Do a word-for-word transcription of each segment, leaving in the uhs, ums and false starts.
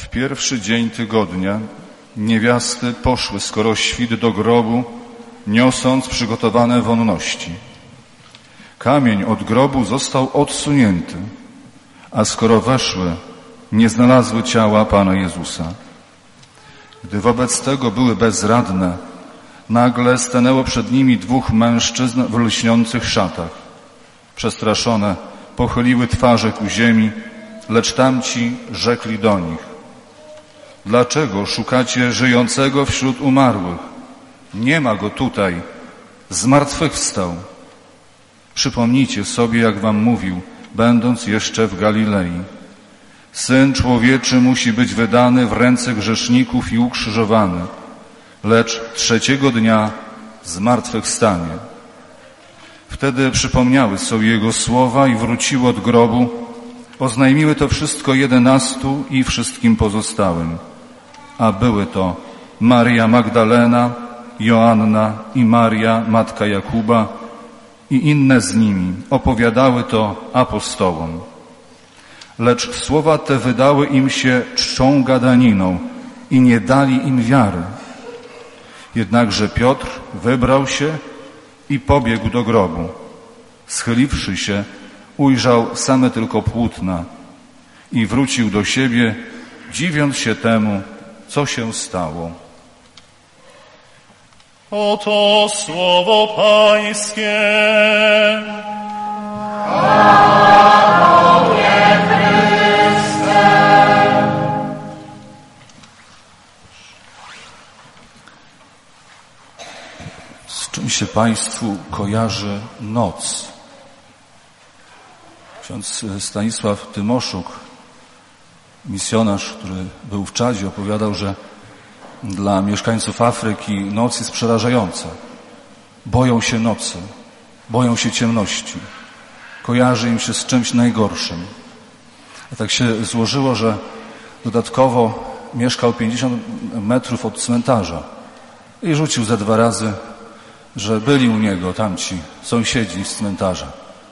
pierwszy dzień tygodnia niewiasty poszły skoro świt do grobu, niosąc przygotowane wonności. Kamień od grobu został odsunięty, a skoro weszły, nie znalazły ciała Pana Jezusa. Gdy wobec tego były bezradne, nagle stanęło przed nimi dwóch mężczyzn w lśniących szatach. Przestraszone pochyliły twarze ku ziemi, lecz tamci rzekli do nich: dlaczego szukacie żyjącego wśród umarłych? Nie ma go tutaj, zmartwychwstał. Przypomnijcie sobie, jak wam mówił, będąc jeszcze w Galilei. Syn Człowieczy musi być wydany w ręce grzeszników i ukrzyżowany, lecz trzeciego dnia zmartwychwstanie. Wtedy przypomniały sobie jego słowa i wróciły od grobu. Oznajmiły to wszystko jedenastu i wszystkim pozostałym. A były to Maria Magdalena, Joanna i Maria, matka Jakuba, i inne z nimi. Opowiadały to apostołom. Lecz słowa te wydały im się czczą gadaniną i nie dali im wiary. Jednakże Piotr wybrał się i pobiegł do grobu. Schyliwszy się, ujrzał same tylko płótna i wrócił do siebie, dziwiąc się temu, co się stało. Oto słowo Pańskie. Chwałuje Chryste. Z czym się Państwu kojarzy noc? Ksiądz Stanisław Tymoszuk, misjonarz, który był w Czadzie, opowiadał, że dla mieszkańców Afryki noc jest przerażająca. Boją się nocy, boją się ciemności. Kojarzy im się z czymś najgorszym. A tak się złożyło, że dodatkowo mieszkał pięćdziesiąt metrów od cmentarza i rzucił ze dwa razy, że byli u niego tamci sąsiedzi z cmentarza.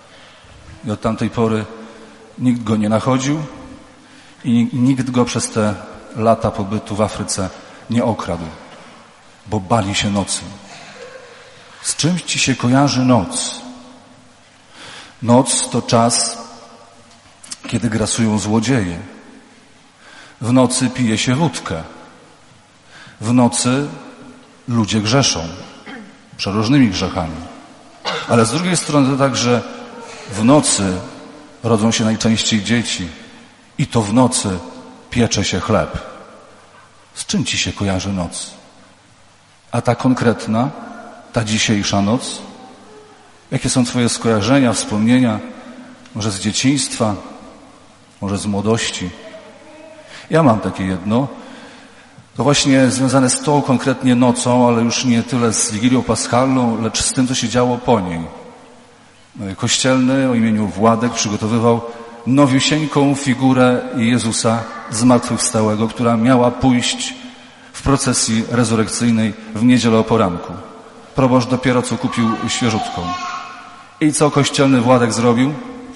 I od tamtej pory nikt go nie nachodził i nikt go przez te lata pobytu w Afryce nie okradł, bo bali się nocy. Z czym ci się kojarzy noc? Noc to czas, kiedy grasują złodzieje. W nocy pije się wódkę. W nocy ludzie grzeszą przeróżnymi grzechami. Ale z drugiej strony to także w nocy rodzą się najczęściej dzieci i to w nocy piecze się chleb. Z czym ci się kojarzy noc? A ta konkretna, ta dzisiejsza noc? Jakie są twoje skojarzenia, wspomnienia? Może z dzieciństwa? Może z młodości? Ja mam takie jedno. To właśnie związane z tą konkretnie nocą, ale już nie tyle z Wigilią Paschalną, lecz z tym, co się działo po niej. Kościelny o imieniu Władek przygotowywał nowiusieńką figurę Jezusa zmartwychwstałego, która miała pójść w procesji rezurekcyjnej w niedzielę o poranku. Proboszcz dopiero co kupił świeżutką. I co kościelny Władek zrobił?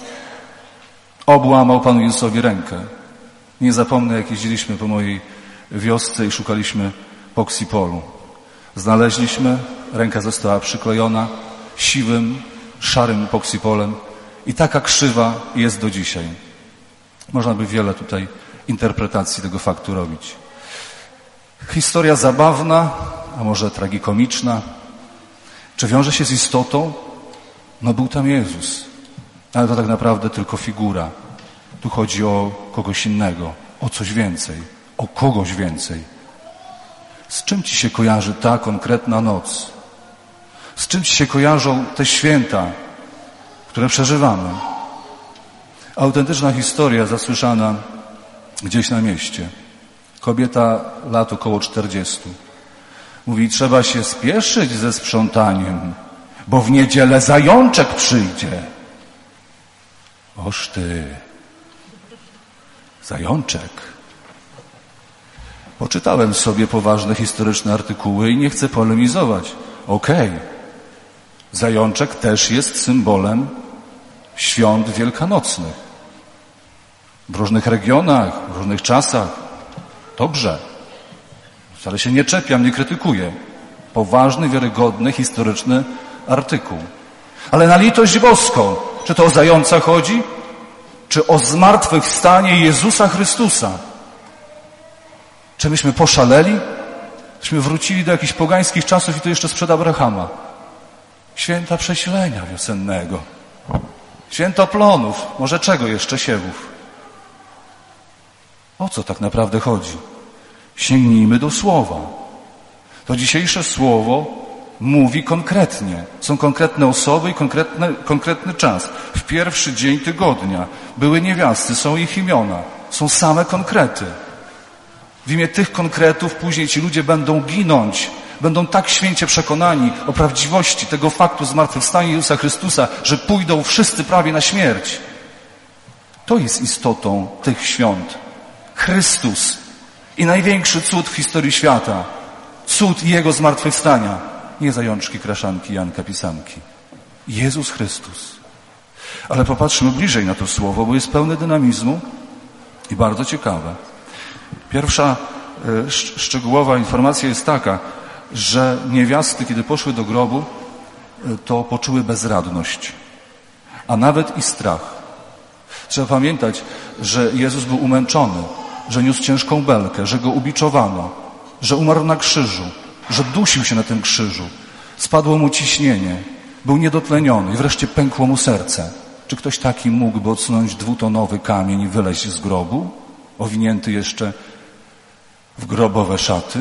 Obłamał Panu Jezusowi rękę. Nie zapomnę, jak jeździliśmy po mojej wiosce i szukaliśmy poksipolu. Znaleźliśmy, ręka została przyklejona siwym, szarym poksipolem i taka krzywa jest do dzisiaj. Można by wiele tutaj interpretacji tego faktu robić. Historia zabawna, a może tragikomiczna. Czy wiąże się z istotą? No był tam Jezus, ale to tak naprawdę tylko figura. Tu chodzi o kogoś innego, o coś więcej, o kogoś więcej. Z czym ci się kojarzy ta konkretna noc? Z czym ci się kojarzą te święta, które przeżywamy? Autentyczna historia zasłyszana gdzieś na mieście. Kobieta lat około czterdziestu. Mówi, trzeba się spieszyć ze sprzątaniem, bo w niedzielę zajączek przyjdzie. Oż ty, zajączek. Poczytałem sobie poważne historyczne artykuły i nie chcę polemizować. Okej, okay. Zajączek też jest symbolem świąt wielkanocnych. W różnych regionach, w różnych czasach Dobrze. Wcale się nie czepiam, nie krytykuję. Poważny, wiarygodny, historyczny artykuł. Ale na litość boską, czy to o zająca chodzi? Czy o zmartwychwstanie Jezusa Chrystusa? Czy myśmy poszaleli? Myśmy wrócili do jakichś pogańskich czasów i to jeszcze sprzed Abrahama. Święta przesilenia wiosennego. Święto plonów. Może czego jeszcze siewów? O co tak naprawdę chodzi? Sięgnijmy do Słowa. To dzisiejsze Słowo mówi konkretnie. Są konkretne osoby i konkretny, konkretny czas. W pierwszy dzień tygodnia były niewiasty, są ich imiona. Są same konkrety. W imię tych konkretów później ci ludzie będą ginąć. Będą tak święcie przekonani o prawdziwości tego faktu zmartwychwstania Jezusa Chrystusa, że pójdą wszyscy prawie na śmierć. To jest istotą tych świąt. Chrystus i największy cud w historii świata. Cud Jego zmartwychwstania. Nie zajączki, kraszanki, Janka, pisanki. Jezus Chrystus. Ale popatrzmy bliżej na to słowo, bo jest pełne dynamizmu i bardzo ciekawe. Pierwsza y, szczegółowa informacja jest taka, że niewiasty, kiedy poszły do grobu, y, to poczuły bezradność, a nawet i strach. Trzeba pamiętać, że Jezus był umęczony, że niósł ciężką belkę, że Go ubiczowano, że umarł na krzyżu, że dusił się na tym krzyżu. Spadło mu ciśnienie, był niedotleniony i wreszcie pękło mu serce. Czy ktoś taki mógłby odsunąć dwutonowy kamień i wyleźć z grobu, owinięty jeszcze w grobowe szaty?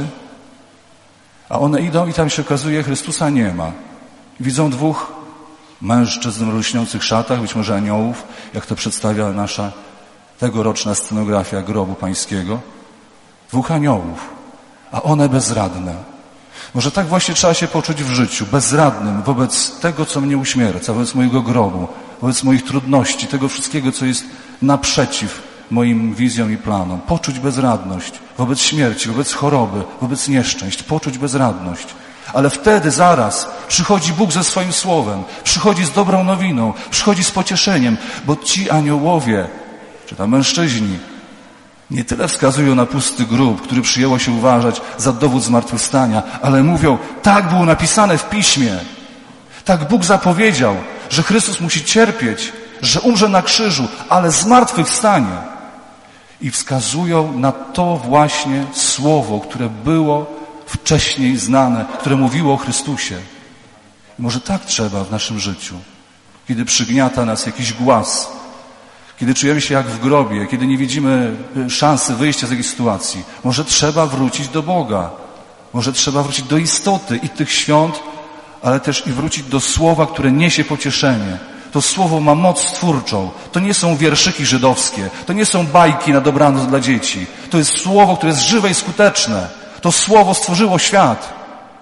A one idą i tam się okazuje, Chrystusa nie ma. Widzą dwóch mężczyzn w lśniących szatach, być może aniołów, jak to przedstawia nasza tegoroczna scenografia grobu pańskiego. Dwóch aniołów, a one bezradne. Może tak właśnie trzeba się poczuć w życiu, bezradnym wobec tego, co mnie uśmierca, wobec mojego grobu, wobec moich trudności, tego wszystkiego, co jest naprzeciw moim wizjom i planom. Poczuć bezradność wobec śmierci, wobec choroby, wobec nieszczęść. Poczuć bezradność. Ale wtedy zaraz przychodzi Bóg ze swoim słowem, przychodzi z dobrą nowiną, przychodzi z pocieszeniem, bo ci aniołowie, czy tam mężczyźni, nie tyle wskazują na pusty grób, który przyjęło się uważać za dowód zmartwychwstania, ale mówią, tak było napisane w Piśmie. Tak Bóg zapowiedział, że Chrystus musi cierpieć, że umrze na krzyżu, ale zmartwychwstanie. I wskazują na to właśnie słowo, które było wcześniej znane, które mówiło o Chrystusie. I może tak trzeba w naszym życiu, kiedy przygniata nas jakiś głaz, kiedy czujemy się jak w grobie, kiedy nie widzimy szansy wyjścia z jakiejś sytuacji. Może trzeba wrócić do Boga. Może trzeba wrócić do istoty i tych świąt, ale też i wrócić do słowa, które niesie pocieszenie. To słowo ma moc stwórczą. To nie są wierszyki żydowskie. To nie są bajki na dobranoc dla dzieci. To jest słowo, które jest żywe i skuteczne. To słowo stworzyło świat.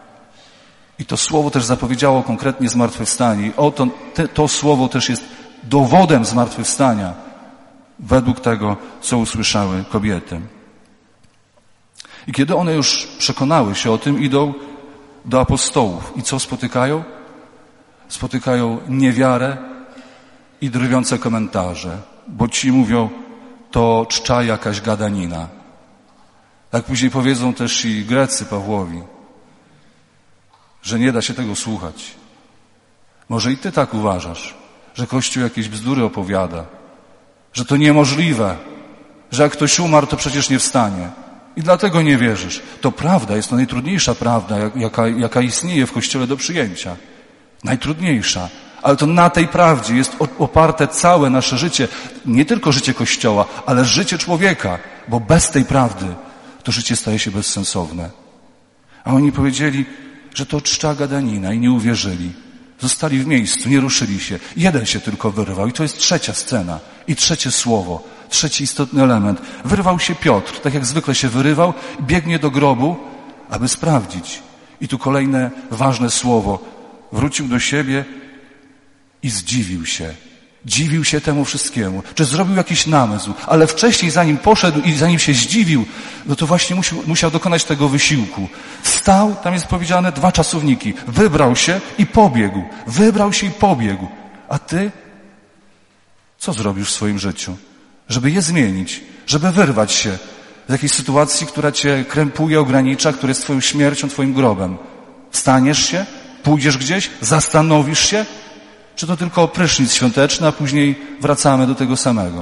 I to słowo też zapowiedziało konkretnie zmartwychwstanie. I oto te, to słowo też jest dowodem zmartwychwstania według tego, co usłyszały kobiety. I kiedy one już przekonały się o tym, idą do apostołów. I co spotykają? Spotykają niewiarę i drwiące komentarze. Bo ci mówią, to czcza jakaś gadanina. Tak później powiedzą też i Grecy Pawłowi, że nie da się tego słuchać. Może i ty tak uważasz, że Kościół jakieś bzdury opowiada, że to niemożliwe, że jak ktoś umarł, to przecież nie wstanie. I dlatego nie wierzysz. To prawda, jest to najtrudniejsza prawda, jaka, jaka istnieje w Kościele do przyjęcia. Najtrudniejsza. Ale to na tej prawdzie jest oparte całe nasze życie. Nie tylko życie Kościoła, ale życie człowieka. Bo bez tej prawdy to życie staje się bezsensowne. A oni powiedzieli, że to czcza gadanina i nie uwierzyli. Zostali w miejscu, nie ruszyli się. Jeden się tylko wyrwał i to jest trzecia scena. I trzecie słowo, trzeci istotny element. Wyrwał się Piotr, tak jak zwykle się wyrywał, biegnie do grobu, aby sprawdzić. I tu kolejne ważne słowo. Wrócił do siebie i zdziwił się. Dziwił się temu wszystkiemu. Czy zrobił jakiś namysł, ale wcześniej zanim poszedł i zanim się zdziwił, no to właśnie musiał, musiał dokonać tego wysiłku. Wstał, tam jest powiedziane dwa czasowniki. Wybrał się i pobiegł. Wybrał się i pobiegł. A ty? Co zrobisz w swoim życiu? Żeby je zmienić, żeby wyrwać się z jakiejś sytuacji, która cię krępuje, ogranicza, która jest twoją śmiercią, twoim grobem. Wstaniesz się? Pójdziesz gdzieś? Zastanowisz się? Czy to tylko prysznic świąteczny, a później wracamy do tego samego?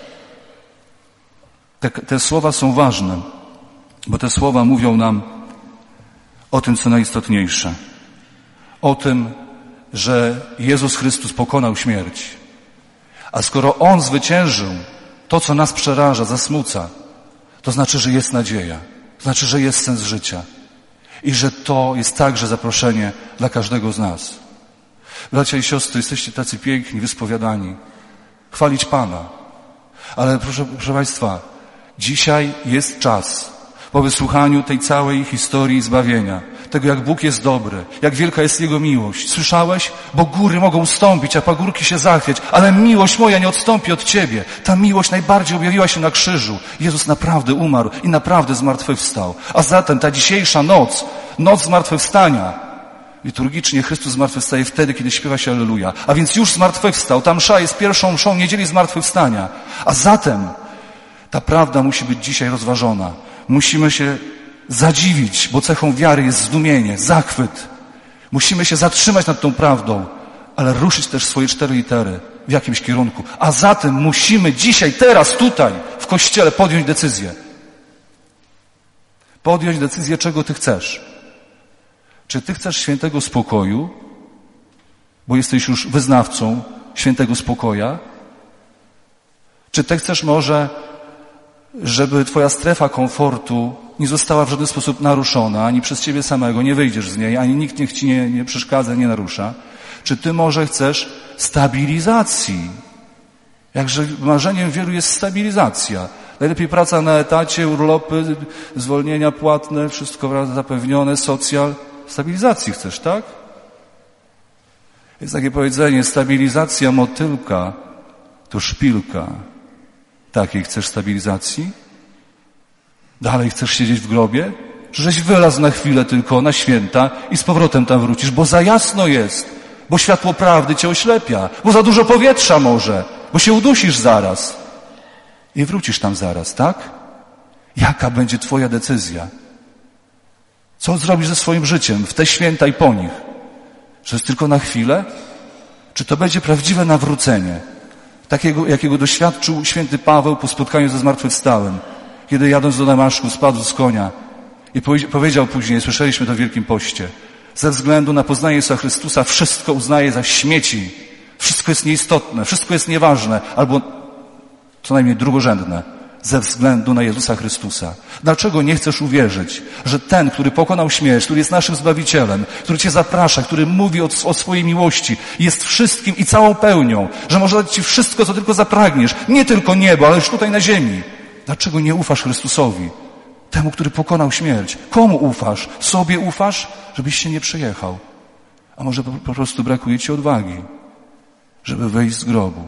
Te, te słowa są ważne, bo te słowa mówią nam o tym, co najistotniejsze. O tym, że Jezus Chrystus pokonał śmierć. A skoro On zwyciężył to, co nas przeraża, zasmuca, to znaczy, że jest nadzieja. To znaczy, że jest sens życia. I że to jest także zaproszenie dla każdego z nas. Bracia i siostry, jesteście tacy piękni, wyspowiadani. Chwalić Pana. Ale proszę, proszę Państwa, dzisiaj jest czas po wysłuchaniu tej całej historii zbawienia, tego jak Bóg jest dobry, jak wielka jest Jego miłość. Słyszałeś? Bo góry mogą ustąpić, a pagórki się zachwiać, ale miłość moja nie odstąpi od Ciebie. Ta miłość najbardziej objawiła się na krzyżu. Jezus naprawdę umarł i naprawdę zmartwychwstał. A zatem ta dzisiejsza noc, noc zmartwychwstania, liturgicznie Chrystus zmartwychwstaje wtedy, kiedy śpiewa się Alleluja. A więc już zmartwychwstał. Ta msza jest pierwszą mszą niedzieli zmartwychwstania. A zatem ta prawda musi być dzisiaj rozważona. Musimy się zadziwić, bo cechą wiary jest zdumienie, zachwyt. Musimy się zatrzymać nad tą prawdą, ale ruszyć też swoje cztery litery w jakimś kierunku. A zatem musimy dzisiaj, teraz, tutaj, w Kościele podjąć decyzję. Podjąć decyzję, czego Ty chcesz. Czy Ty chcesz świętego spokoju, bo jesteś już wyznawcą świętego spokoja? Czy Ty chcesz może, żeby Twoja strefa komfortu nie została w żaden sposób naruszona, ani przez Ciebie samego, nie wyjdziesz z niej, ani nikt niech Ci nie, nie przeszkadza, nie narusza? Czy Ty może chcesz stabilizacji? Jakże marzeniem wielu jest stabilizacja. Najlepiej praca na etacie, urlopy, zwolnienia płatne, wszystko zapewnione, socjal. Stabilizacji chcesz, tak? Jest takie powiedzenie, stabilizacja motylka to szpilka. Takiej chcesz stabilizacji? Dalej chcesz siedzieć w grobie? Czy żeś wylazł na chwilę tylko, na święta i z powrotem tam wrócisz, bo za jasno jest, bo światło prawdy cię oślepia, bo za dużo powietrza może, bo się udusisz zaraz i wrócisz tam zaraz, tak? Jaka będzie Twoja decyzja? Co zrobisz ze swoim życiem w te święta i po nich? Że jest tylko na chwilę? Czy to będzie prawdziwe nawrócenie? Takiego, jakiego doświadczył święty Paweł po spotkaniu ze zmartwychwstałym, kiedy jadąc do Damaszku spadł z konia i powiedział później, słyszeliśmy to w Wielkim Poście, ze względu na poznanie Jezusa Chrystusa wszystko uznaje za śmieci, wszystko jest nieistotne, wszystko jest nieważne, albo co najmniej drugorzędne, ze względu na Jezusa Chrystusa. Dlaczego nie chcesz uwierzyć, że ten, który pokonał śmierć, który jest naszym Zbawicielem, który Cię zaprasza, który mówi o, o swojej miłości, jest wszystkim i całą pełnią, że może dać Ci wszystko, co tylko zapragniesz, nie tylko niebo, ale już tutaj na ziemi. Dlaczego nie ufasz Chrystusowi? Temu, który pokonał śmierć. Komu ufasz? Sobie ufasz? Żebyś się nie przejechał. A może po, po prostu brakuje Ci odwagi, żeby wyjść z grobu.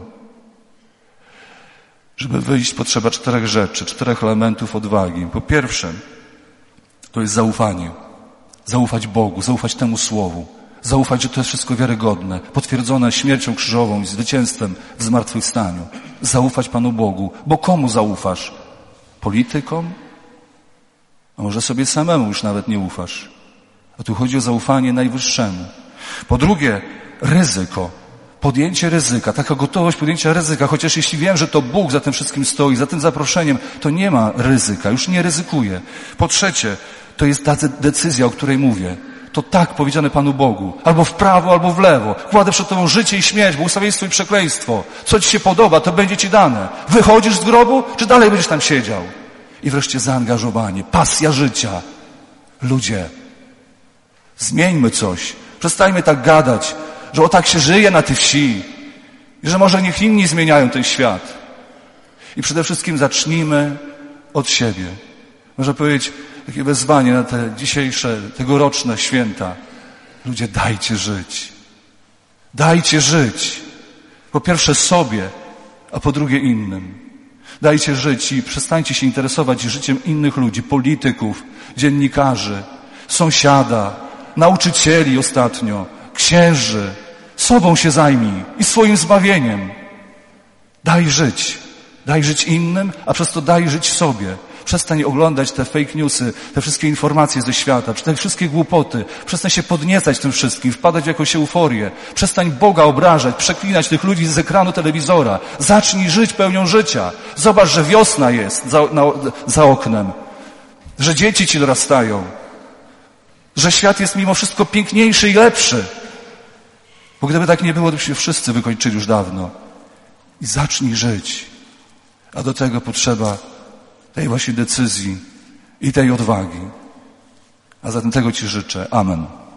Żeby wyjść, potrzeba czterech rzeczy, czterech elementów odwagi. Po pierwsze, to jest zaufanie. Zaufać Bogu, zaufać temu Słowu. Zaufać, że to jest wszystko wiarygodne, potwierdzone śmiercią krzyżową i zwycięstwem w zmartwychwstaniu. Zaufać Panu Bogu. Bo komu zaufasz? Politykom? A może sobie samemu już nawet nie ufasz? A tu chodzi o zaufanie Najwyższemu. Po drugie, ryzyko. Podjęcie ryzyka, taka gotowość podjęcia ryzyka, chociaż jeśli wiem, że to Bóg za tym wszystkim stoi, za tym zaproszeniem, to nie ma ryzyka, już nie ryzykuję. Po trzecie, to jest ta decyzja, o której mówię. To tak powiedziane Panu Bogu. Albo w prawo, albo w lewo. Kładę przed Tobą życie i śmierć, błogosławieństwo i przekleństwo. Co Ci się podoba, to będzie Ci dane. Wychodzisz z grobu, czy dalej będziesz tam siedział? I wreszcie zaangażowanie, pasja życia. Ludzie, zmieńmy coś. Przestańmy tak gadać, że o tak się żyje na tej wsi i że może niech inni zmieniają ten świat. I przede wszystkim zacznijmy od siebie. Można powiedzieć, takie wezwanie na te dzisiejsze, tegoroczne święta. Ludzie, dajcie żyć. Dajcie żyć. Po pierwsze sobie, a po drugie innym. Dajcie żyć i przestańcie się interesować życiem innych ludzi, polityków, dziennikarzy, sąsiada, nauczycieli ostatnio, księży. Sobą się zajmij i swoim zbawieniem. Daj żyć. Daj żyć innym, a przez to daj żyć sobie. Przestań oglądać te fake newsy, te wszystkie informacje ze świata, te wszystkie głupoty. Przestań się podniecać tym wszystkim, wpadać w jakąś euforię. Przestań Boga obrażać, przeklinać tych ludzi z ekranu telewizora. Zacznij żyć pełnią życia. Zobacz, że wiosna jest za, na, za oknem. Że dzieci ci dorastają. Że świat jest mimo wszystko piękniejszy i lepszy. Bo gdyby tak nie było, to byśmy wszyscy wykończyli już dawno. I zacznij żyć. A do tego potrzeba tej właśnie decyzji i tej odwagi. A zatem tego Ci życzę. Amen.